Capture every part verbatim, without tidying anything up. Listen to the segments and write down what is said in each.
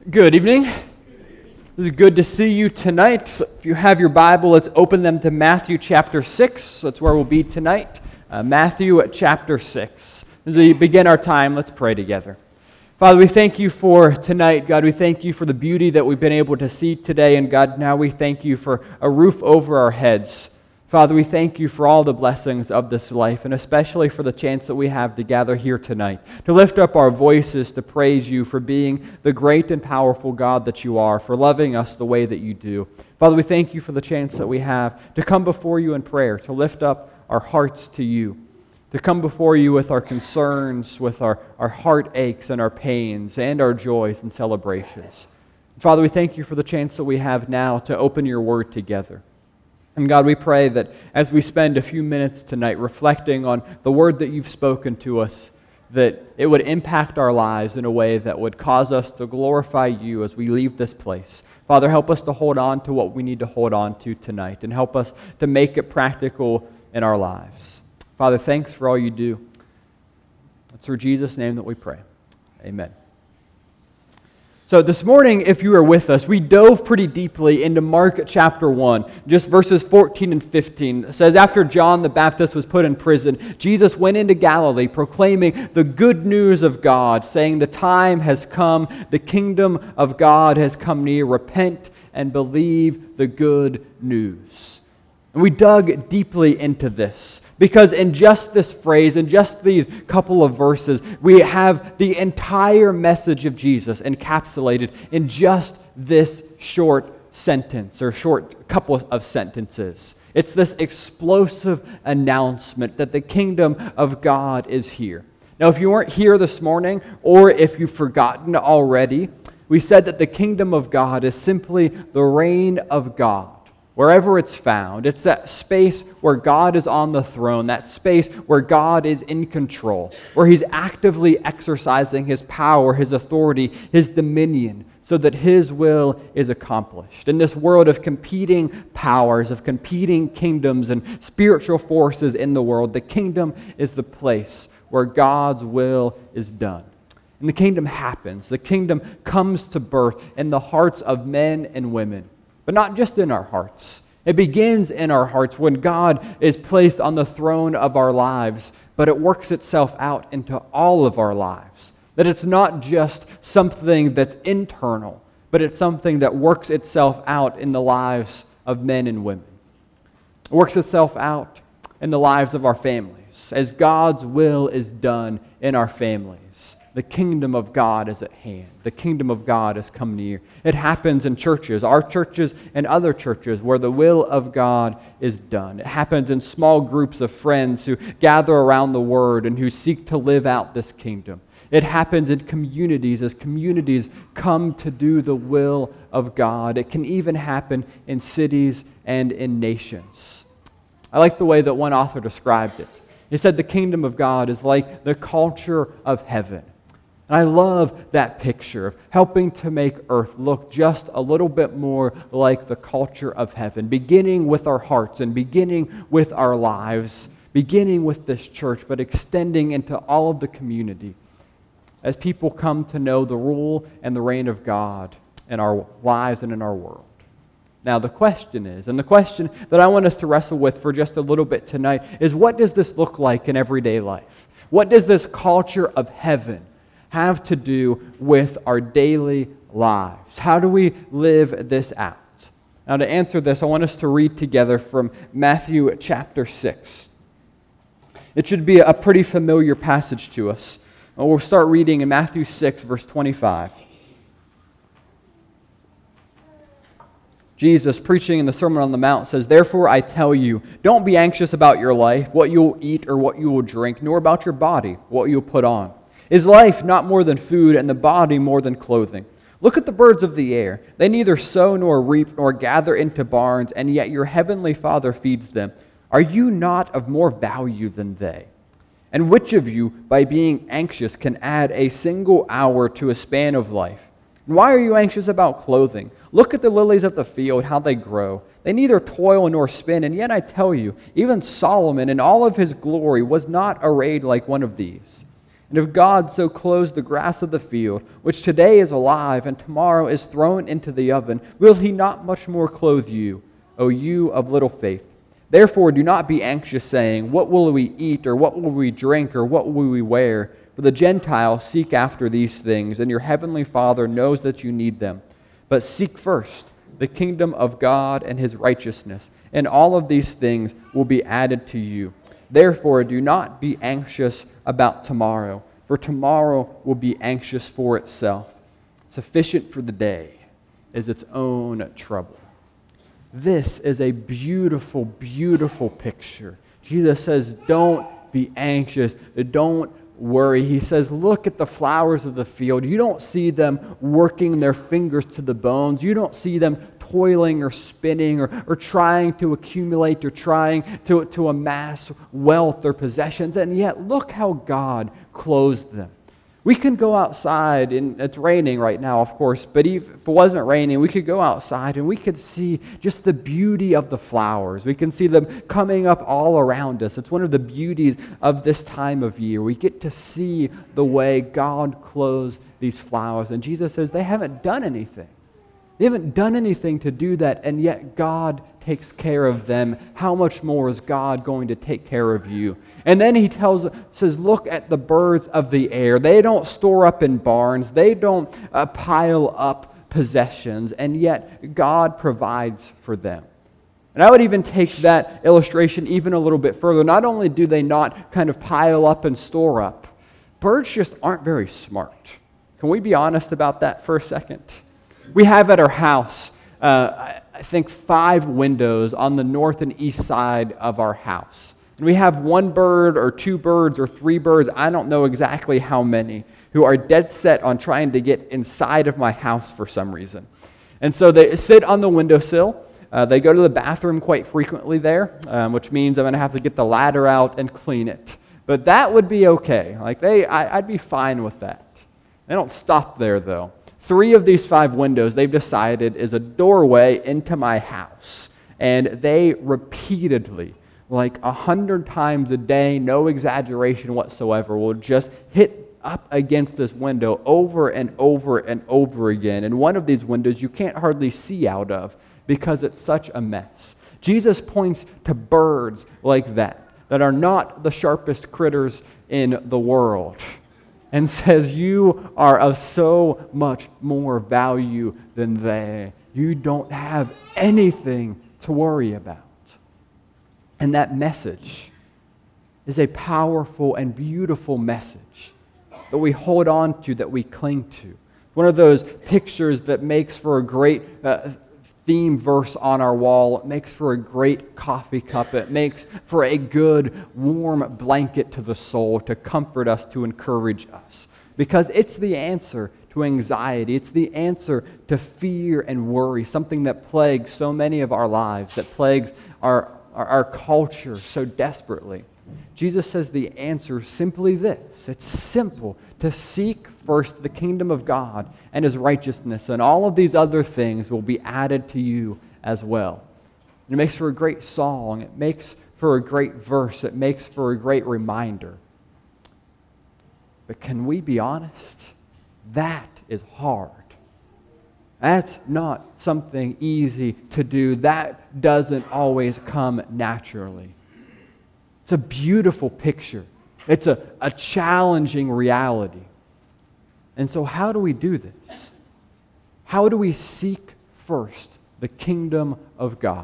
Good evening. It is good to see you tonight. If you have your Bible, let's open them to Matthew chapter six. That's where we'll be tonight. Uh, Matthew chapter six. As we begin our time, let's pray together. Father, we thank you for tonight. God, we thank you for the beauty that we've been able to see today. And God, now we thank you for a roof over our heads. Father, we thank you for all the blessings of this life, and especially for the chance that we have to gather here tonight, to lift up our voices to praise you for being the great and powerful God that you are, for loving us the way that you do. Father, we thank you for the chance that we have to come before you in prayer, to lift up our hearts to you, to come before you with our concerns, with our, our heartaches and our pains and our joys and celebrations. Father, we thank you for the chance that we have now to open your word together. And God, we pray that as we spend a few minutes tonight reflecting on the word that you've spoken to us, that it would impact our lives in a way that would cause us to glorify you as we leave this place. Father, help us to hold on to what we need to hold on to tonight, and help us to make it practical in our lives. Father, thanks for all you do. It's through Jesus' name that we pray. Amen. So this morning, if you were with us, we dove pretty deeply into Mark chapter one, just verses fourteen and fifteen. It says, after John the Baptist was put in prison, Jesus went into Galilee proclaiming the good news of God, saying, the time has come, the kingdom of God has come near. Repent and believe the good news. And we dug deeply into this, because in just this phrase, in just these couple of verses, we have the entire message of Jesus encapsulated in just this short sentence, or short couple of sentences. It's this explosive announcement that the kingdom of God is here. Now, if you weren't here this morning, or if you've forgotten already, we said that the kingdom of God is simply the reign of God. Wherever it's found, it's that space where God is on the throne, that space where God is in control, where He's actively exercising His power, His authority, His dominion, so that His will is accomplished. In this world of competing powers, of competing kingdoms and spiritual forces in the world, the kingdom is the place where God's will is done. And the kingdom happens. The kingdom comes to birth in the hearts of men and women. But not just in our hearts. It begins in our hearts when God is placed on the throne of our lives, but it works itself out into all of our lives. That it's not just something that's internal, but it's something that works itself out in the lives of men and women. It works itself out in the lives of our families, as God's will is done in our families. The kingdom of God is at hand. The kingdom of God has come near. It happens in churches, our churches and other churches, where the will of God is done. It happens in small groups of friends who gather around the Word and who seek to live out this kingdom. It happens in communities as communities come to do the will of God. It can even happen in cities and in nations. I like the way that one author described it. He said the kingdom of God is like the culture of heaven. And I love that picture of helping to make earth look just a little bit more like the culture of heaven, beginning with our hearts and beginning with our lives, beginning with this church, but extending into all of the community as people come to know the rule and the reign of God in our lives and in our world. Now the question is, and the question that I want us to wrestle with for just a little bit tonight is, what does this look like in everyday life? What does this culture of heaven have to do with our daily lives? How do we live this out? Now, to answer this, I want us to read together from Matthew chapter six. It should be a pretty familiar passage to us. We'll start reading in Matthew six, verse twenty-five. Jesus, preaching in the Sermon on the Mount, says, therefore I tell you, don't be anxious about your life, what you will eat or what you will drink, nor about your body, what you will put on. Is life not more than food, and the body more than clothing? Look at the birds of the air. They neither sow nor reap nor gather into barns, and yet your heavenly Father feeds them. Are you not of more value than they? And which of you, by being anxious, can add a single hour to a span of life? And why are you anxious about clothing? Look at the lilies of the field, how they grow. They neither toil nor spin, and yet I tell you, even Solomon in all of his glory was not arrayed like one of these. And if God so clothes the grass of the field, which today is alive and tomorrow is thrown into the oven, will he not much more clothe you, O you of little faith? Therefore do not be anxious, saying, what will we eat, or what will we drink, or what will we wear? For the Gentiles seek after these things, and your heavenly Father knows that you need them. But seek first the kingdom of God and his righteousness, and all of these things will be added to you. Therefore do not be anxious about tomorrow, for tomorrow will be anxious for itself. Sufficient for the day is its own trouble. This is a beautiful, beautiful picture. Jesus says, don't be anxious. Don't worry. He says, look at the flowers of the field. You don't see them working their fingers to the bones. You don't see them toiling or spinning or, or trying to accumulate or trying to, to amass wealth or possessions. And yet, look how God clothes them. We can go outside, and it's raining right now, of course, but if it wasn't raining, we could go outside and we could see just the beauty of the flowers. We can see them coming up all around us. It's one of the beauties of this time of year. We get to see the way God clothes these flowers. And Jesus says they haven't done anything. They haven't done anything to do that, and yet God takes care of them. How much more is God going to take care of you? And then he tells, says, look at the birds of the air. They don't store up in barns. They don't uh, pile up possessions, and yet God provides for them. And I would even take that illustration even a little bit further. Not only do they not kind of pile up and store up, birds just aren't very smart. Can we be honest about that for a second? We have at our house, uh, I think, five windows on the north and east side of our house. And we have one bird or two birds or three birds, I don't know exactly how many, who are dead set on trying to get inside of my house for some reason. And so they sit on the windowsill. Uh, they go to the bathroom quite frequently there, um, which means I'm going to have to get the ladder out and clean it. But that would be okay. Like they, I, I'd be fine with that. They don't stop there, though. Three of these five windows, they've decided, is a doorway into my house. And they repeatedly, like a hundred times a day, no exaggeration whatsoever, will just hit up against this window over and over and over again. And one of these windows you can't hardly see out of because it's such a mess. Jesus points to birds like that, that are not the sharpest critters in the world, and says, you are of so much more value than they. You don't have anything to worry about. And that message is a powerful and beautiful message that we hold on to, that we cling to. One of those pictures that makes for a great uh, theme verse on our wall. It makes for a great coffee cup. It makes for a good warm blanket to the soul to comfort us, to encourage us. Because it's the answer to anxiety. It's the answer to fear and worry, something that plagues so many of our lives, that plagues our, our, our culture so desperately. Jesus says the answer is simply this. It's simple: to seek first the kingdom of God and his righteousness, and all of these other things will be added to you as well. It makes for a great song. It makes for a great verse. It makes for a great reminder. But can we be honest? That is hard. That's not something easy to do. That doesn't always come naturally. It's a beautiful picture. It's a, a challenging reality. And so how do we do this? How do we seek first the kingdom of God?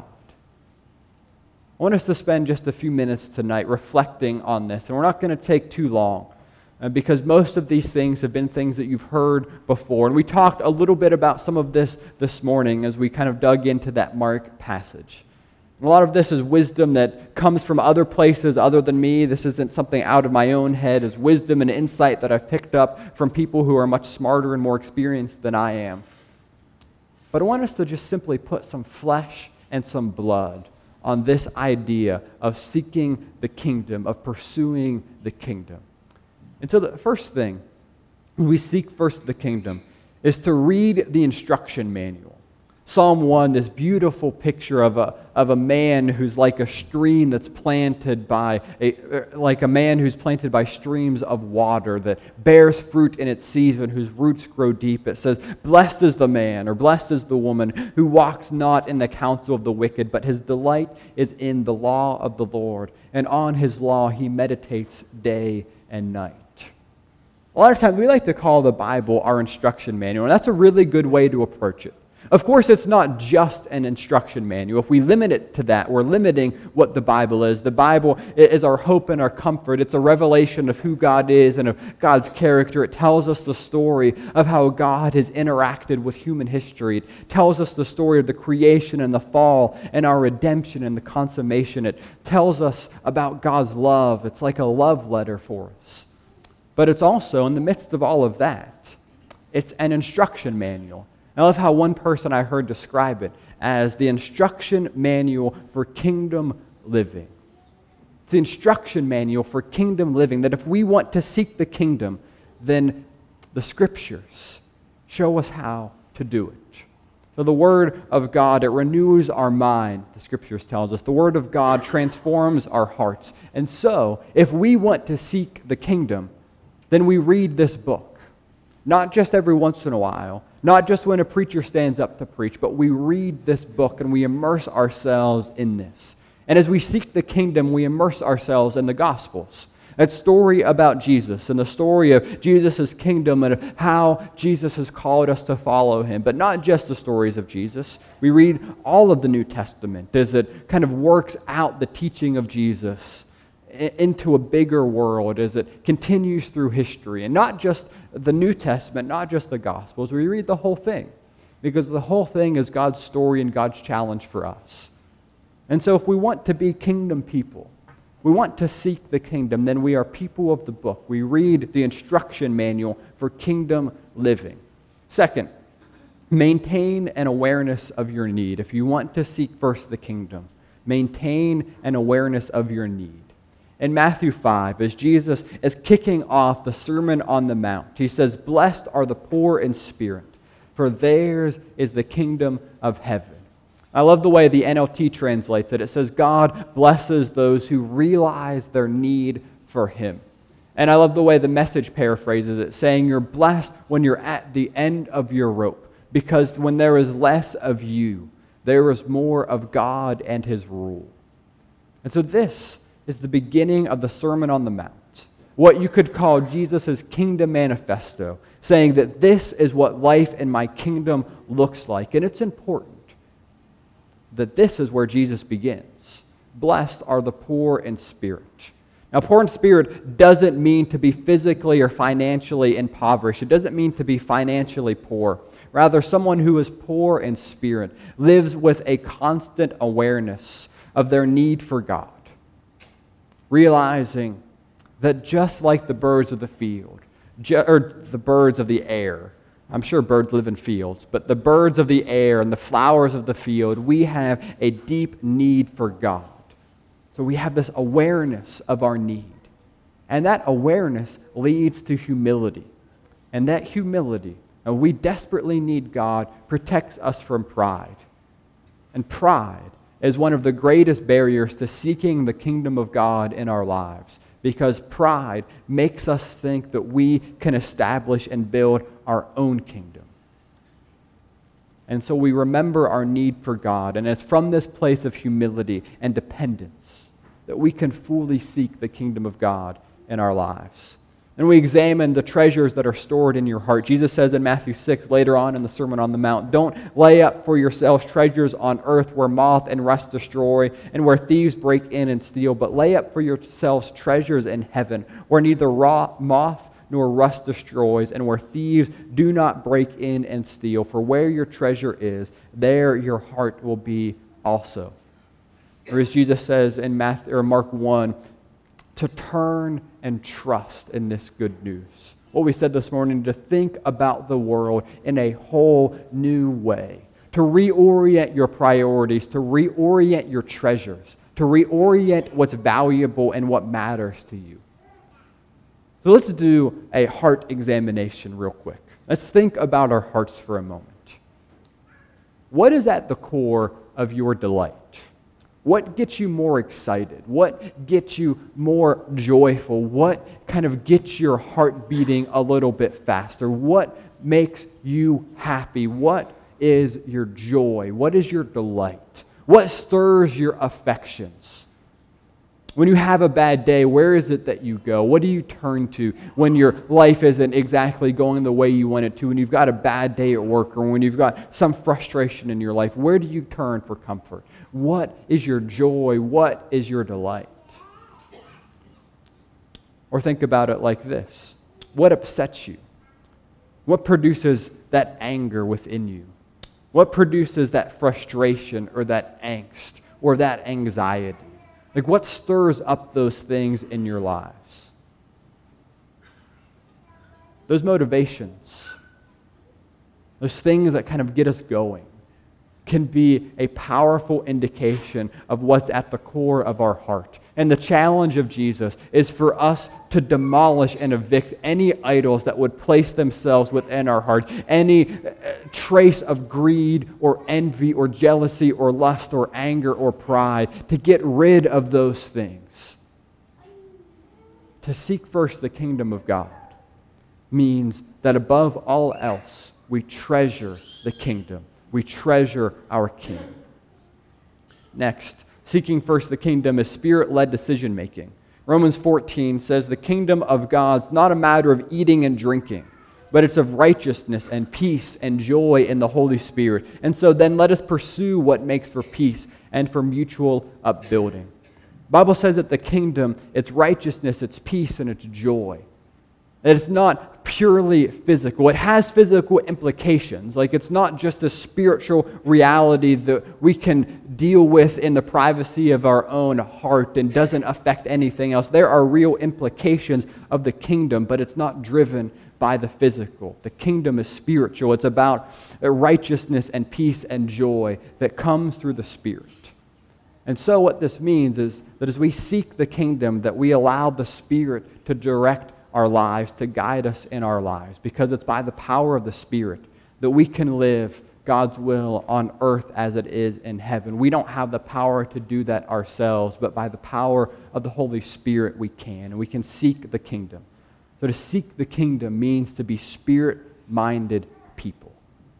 I want us to spend just a few minutes tonight reflecting on this. And we're not going to take too long, uh, because most of these things have been things that you've heard before. And we talked a little bit about some of this this morning as we kind of dug into that Mark passage. A lot of this is wisdom that comes from other places other than me. This isn't something out of my own head. It's wisdom and insight that I've picked up from people who are much smarter and more experienced than I am. But I want us to just simply put some flesh and some blood on this idea of seeking the kingdom, of pursuing the kingdom. And so the first thing, when we seek first the kingdom, is to read the instruction manual. Psalm one, this beautiful picture of a, of a man who's like a stream that's planted by, a, like a man who's planted by streams of water that bears fruit in its season, whose roots grow deep. It says, blessed is the man, or blessed is the woman, who walks not in the counsel of the wicked, but his delight is in the law of the Lord, and on his law he meditates day and night. A lot of times we like to call the Bible our instruction manual, and that's a really good way to approach it. Of course, it's not just an instruction manual. If we limit it to that, we're limiting what the Bible is. The Bible is our hope and our comfort. It's a revelation of who God is and of God's character. It tells us the story of how God has interacted with human history. It tells us the story of the creation and the fall and our redemption and the consummation. It tells us about God's love. It's like a love letter for us. But it's also, in the midst of all of that, it's an instruction manual. I love how one person I heard describe it as the instruction manual for kingdom living. It's the instruction manual for kingdom living, that if we want to seek the kingdom, then the Scriptures show us how to do it. So the Word of God, it renews our mind, the Scriptures tells us. The Word of God transforms our hearts. And so, if we want to seek the kingdom, then we read this book. Not just every once in a while, not just when a preacher stands up to preach, but we read this book and we immerse ourselves in this. And as we seek the kingdom, we immerse ourselves in the Gospels. That story about Jesus and the story of Jesus' kingdom and of how Jesus has called us to follow him. But not just the stories of Jesus. We read all of the New Testament as it kind of works out the teaching of Jesus into a bigger world as it continues through history. And not just the New Testament, not just the Gospels. We read the whole thing because the whole thing is God's story and God's challenge for us. And so if we want to be kingdom people, we want to seek the kingdom, then we are people of the book. We read the instruction manual for kingdom living. Second, maintain an awareness of your need. If you want to seek first the kingdom, maintain an awareness of your need. In Matthew five, as Jesus is kicking off the Sermon on the Mount, he says, blessed are the poor in spirit, for theirs is the kingdom of heaven. I love the way the N L T translates it. It says, God blesses those who realize their need for him. And I love the way the Message paraphrases it, saying you're blessed when you're at the end of your rope, because when there is less of you, there is more of God and his rule. And so this is the beginning of the Sermon on the Mount, what you could call Jesus' kingdom manifesto, saying that this is what life in my kingdom looks like. And it's important that this is where Jesus begins. Blessed are the poor in spirit. Now, poor in spirit doesn't mean to be physically or financially impoverished. It doesn't mean to be financially poor. Rather, someone who is poor in spirit lives with a constant awareness of their need for God, realizing that just like the birds of the field, ju- or the birds of the air, I'm sure birds live in fields, but the birds of the air and the flowers of the field, we have a deep need for God. So we have this awareness of our need. And that awareness leads to humility. And that humility, and we desperately need God, protects us from pride. And pride is one of the greatest barriers to seeking the kingdom of God in our lives, because pride makes us think that we can establish and build our own kingdom. And so we remember our need for God, and it's from this place of humility and dependence that we can fully seek the kingdom of God in our lives. And we examine the treasures that are stored in your heart. Jesus says in Matthew six, later on in the Sermon on the Mount, don't lay up for yourselves treasures on earth where moth and rust destroy and where thieves break in and steal, but lay up for yourselves treasures in heaven where neither raw moth nor rust destroys and where thieves do not break in and steal. For where your treasure is, there your heart will be also. Or as Jesus says in Matthew, or Mark one, to turn and trust in this good news. What we said this morning, to think about the world in a whole new way, to reorient your priorities, to reorient your treasures, to reorient what's valuable and what matters to you. So let's do a heart examination real quick. Let's think about our hearts for a moment. What is at the core of your delight? What gets you more excited? What gets you more joyful? What kind of gets your heart beating a little bit faster? What makes you happy? What is your joy? What is your delight? What stirs your affections? When you have a bad day, where is it that you go? What do you turn to when your life isn't exactly going the way you want it to? When you've got a bad day at work, or when you've got some frustration in your life, where do you turn for comfort? What is your joy? What is your delight? Or think about it like this. What upsets you? What produces that anger within you? What produces that frustration or that angst or that anxiety? Like, what stirs up those things in your lives? Those motivations, those things that kind of get us going, can be a powerful indication of what's at the core of our heart. And the challenge of Jesus is for us to demolish and evict any idols that would place themselves within our hearts, any trace of greed or envy or jealousy or lust or anger or pride, to get rid of those things. To seek first the kingdom of God means that above all else, we treasure the kingdom. We treasure our King. Next, seeking first the kingdom is spirit-led decision-making. Romans fourteen says the kingdom of God is not a matter of eating and drinking, but it's of righteousness and peace and joy in the Holy Spirit. And so then let us pursue what makes for peace and for mutual upbuilding. The Bible says that the kingdom, it's righteousness, it's peace, and it's joy. That it's not purely physical. It has physical implications. Like, it's not just a spiritual reality that we can deal with in the privacy of our own heart and doesn't affect anything else. There are real implications of the kingdom, but it's not driven by the physical. The kingdom is spiritual. It's about righteousness and peace and joy that comes through the Spirit. And so what this means is that as we seek the kingdom, that we allow the Spirit to direct our lives, to guide us in our lives, because it's by the power of the Spirit that we can live God's will on earth as it is in heaven. We don't have the power to do that ourselves, but by the power of the Holy Spirit we can, and we can seek the kingdom. So to seek the kingdom means to be spirit-minded people.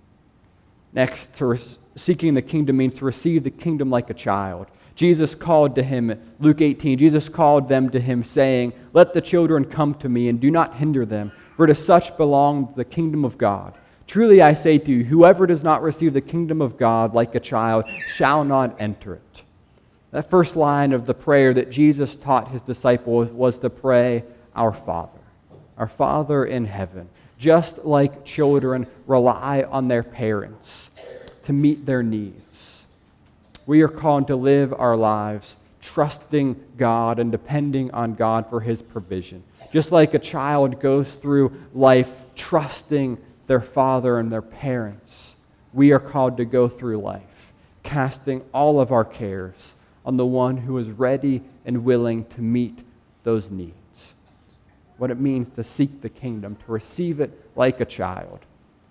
Next, to re- seeking the kingdom means to receive the kingdom like a child. Jesus called to him, Luke eighteen, Jesus called them to him, saying, "Let the children come to me, and do not hinder them, for to such belongs the kingdom of God. Truly I say to you, whoever does not receive the kingdom of God like a child shall not enter it." That first line of the prayer that Jesus taught his disciples was to pray, "Our Father, our Father in heaven." Just like children rely on their parents to meet their needs, we are called to live our lives trusting God and depending on God for His provision. Just like a child goes through life trusting their father and their parents, we are called to go through life casting all of our cares on the one who is ready and willing to meet those needs. What it means to seek the kingdom, to receive it like a child.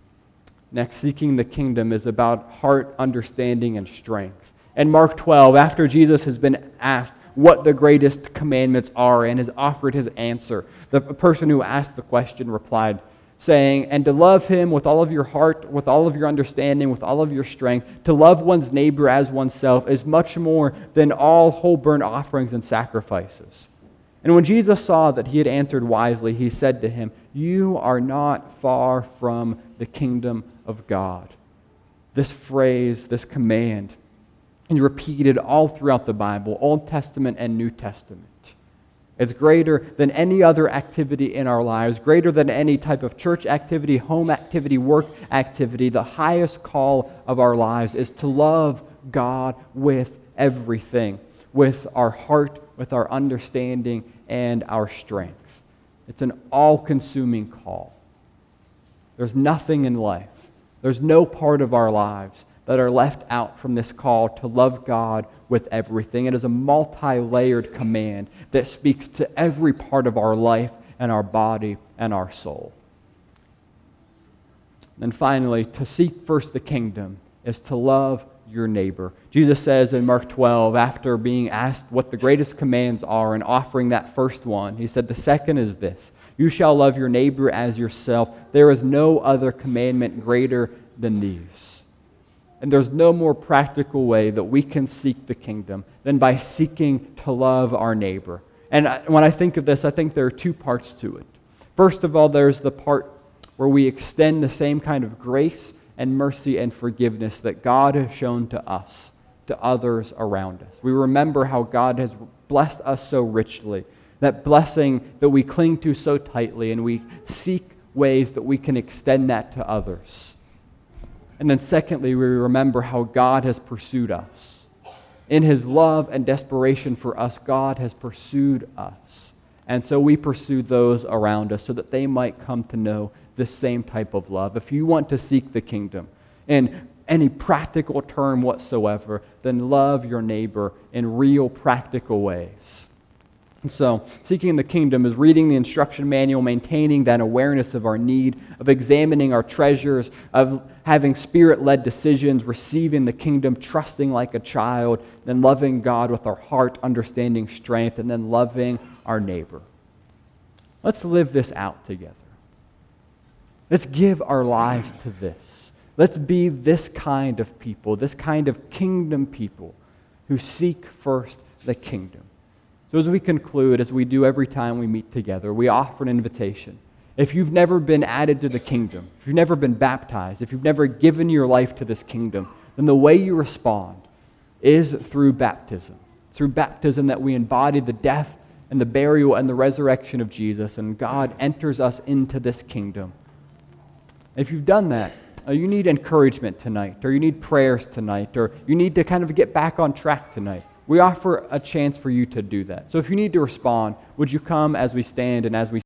Next, seeking the kingdom is about heart understanding and strength. In Mark twelve, after Jesus has been asked what the greatest commandments are and has offered his answer, the person who asked the question replied, saying, "And to love him with all of your heart, with all of your understanding, with all of your strength, to love one's neighbor as oneself is much more than all whole burnt offerings and sacrifices." And when Jesus saw that he had answered wisely, he said to him, "You are not far from the kingdom of God." This phrase, this command, is repeated all throughout the Bible, Old Testament and New Testament. It's greater than any other activity in our lives, greater than any type of church activity, home activity, work activity. The highest call of our lives is to love God with everything, with our heart, with our understanding, and our strength. It's an all-consuming call. There's nothing in life, there's no part of our lives that are left out from this call to love God with everything. It is a multi-layered command that speaks to every part of our life and our body and our soul. And finally, to seek first the kingdom is to love your neighbor. Jesus says in Mark twelve, after being asked what the greatest commands are and offering that first one, he said, the second is this: you shall love your neighbor as yourself. There is no other commandment greater than these. And there's no more practical way that we can seek the kingdom than by seeking to love our neighbor. And when I think of this, I think there are two parts to it. First of all, there's the part where we extend the same kind of grace and mercy and forgiveness that God has shown to us, to others around us. We remember how God has blessed us so richly, that blessing that we cling to so tightly, and we seek ways that we can extend that to others. And then secondly, we remember how God has pursued us. In his love and desperation for us, God has pursued us. And so we pursue those around us so that they might come to know this same type of love. If you want to seek the kingdom in any practical term whatsoever, then love your neighbor in real practical ways. And so, seeking the kingdom is reading the instruction manual, maintaining that awareness of our need, of examining our treasures, of having Spirit-led decisions, receiving the kingdom, trusting like a child, then loving God with our heart, understanding strength, and then loving our neighbor. Let's live this out together. Let's give our lives to this. Let's be this kind of people, this kind of kingdom people who seek first the kingdom. So as we conclude, as we do every time we meet together, we offer an invitation. If you've never been added to the kingdom, if you've never been baptized, if you've never given your life to this kingdom, then the way you respond is through baptism. It's through baptism that we embody the death and the burial and the resurrection of Jesus, and God enters us into this kingdom. If you've done that, uh, you need encouragement tonight, or you need prayers tonight, or you need to kind of get back on track tonight. We offer a chance for you to do that. So if you need to respond, would you come as we stand and as we